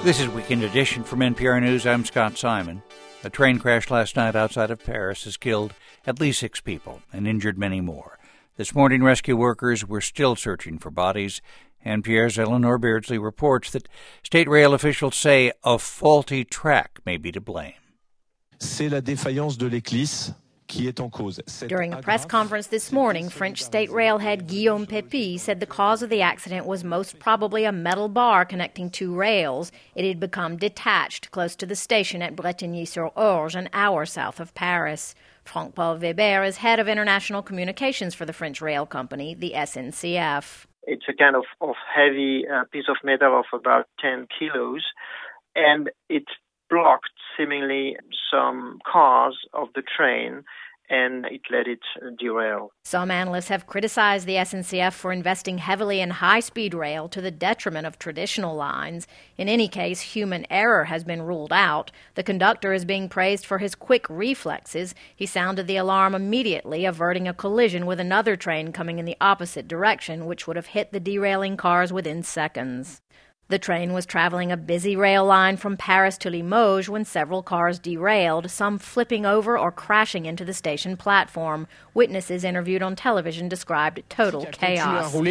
This is Weekend Edition from NPR News. I'm Scott Simon. A train crash last night outside of Paris has killed at least 6 people and injured many more. This morning, rescue workers were still searching for bodies. NPR's Eleanor Beardsley reports that state rail officials say a faulty track may be to blame. C'est la défaillance de l'Éclisse qui est en cause. During a press conference this morning, French state rail head Guillaume Pépi said the cause of the accident was most probably a metal bar connecting 2 rails. It had become detached close to the station at Bretigny-sur-Orge, an hour south of Paris. Franck-Paul Weber is head of international communications for the French rail company, the SNCF. It's a kind of heavy piece of metal of about 10 kilos, and it blocked seemingly some cars of the train, and it let it derail. Some analysts have criticized the SNCF for investing heavily in high-speed rail to the detriment of traditional lines. In any case, human error has been ruled out. The conductor is being praised for his quick reflexes. He sounded the alarm immediately, averting a collision with another train coming in the opposite direction, which would have hit the derailing cars within seconds. The train was traveling a busy rail line from Paris to Limoges when several cars derailed, some flipping over or crashing into the station platform. Witnesses interviewed on television described total chaos. Part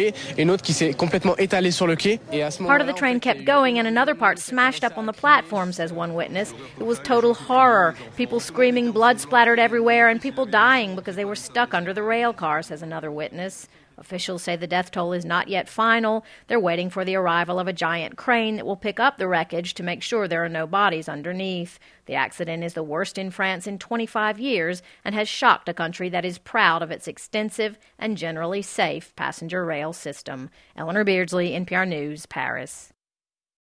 of the train kept going and another part smashed up on the platform, says one witness. It was total horror. People screaming, blood splattered everywhere, and people dying because they were stuck under the rail car, says another witness. Officials say the death toll is not yet final. They're waiting for the arrival of a giant crane that will pick up the wreckage to make sure there are no bodies underneath. The accident is the worst in France in 25 years and has shocked a country that is proud of its extensive and generally safe passenger rail system. Eleanor Beardsley, NPR News, Paris.